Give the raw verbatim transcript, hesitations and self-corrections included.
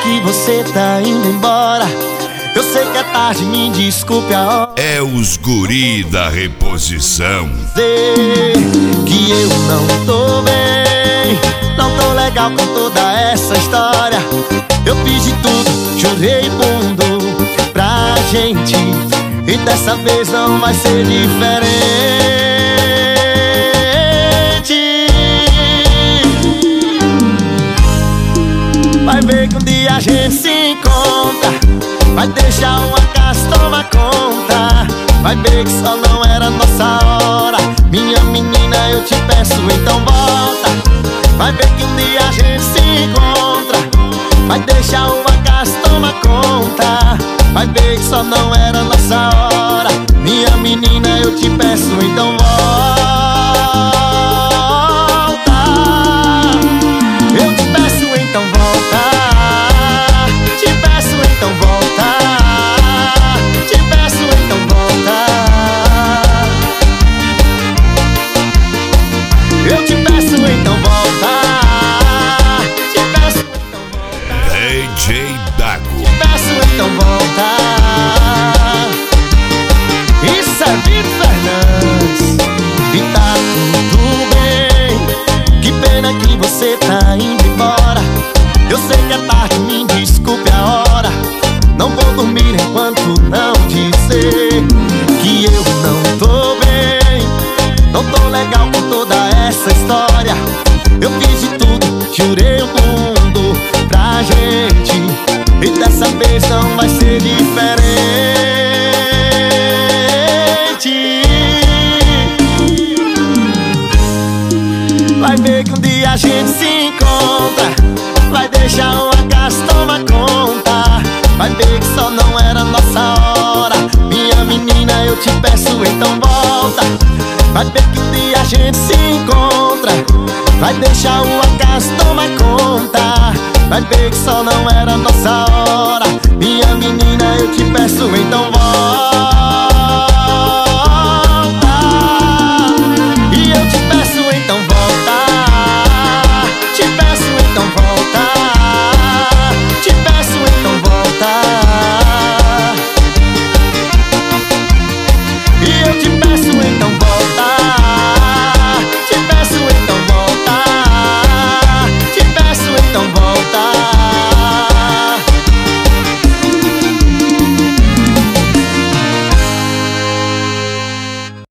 que você tá indo embora. Eu sei que é tarde, me desculpe a hora. É os guri da reposição. Sei que eu não tô bem, não tô legal com toda essa história. Eu fiz de tudo, chorei mundo pra gente, e dessa vez não vai ser diferente. Vai ver que um dia a gente se encontra, vai deixar uma casa tomar conta. Vai ver que só não era nossa hora. Minha menina, eu te peço, então volta. Vai ver que um dia a gente se encontra, vai deixar uma casa tomar conta. Vai ver que só não era nossa hora. Minha menina, eu te peço, então volta. Eu te peço, então volta. Te peço, então volta. Te peço, então volta. Eu te peço, então volta. Te peço, então volta. D J Dago. Te peço, então volta. Isso é Vitor Fernandes. E tá tudo bem. Que pena que você tá indo embora. Eu sei que é tarde, me desculpe a hora. Não vou dormir enquanto não dizer que eu não tô bem, não tô legal com toda essa história. Eu fiz de tudo, jurei o mundo pra gente, e dessa vez não vai ser diferente. Vai ver que um dia a gente se encontra, vai deixar uma casa tomar conta. Vai ver que só não era nossa hora. Minha menina, eu te peço, então volta. Vai ver que um dia a gente se encontra, vai deixar uma casa tomar conta. Vai ver que só não era nossa hora. Minha menina, eu te peço, então volta.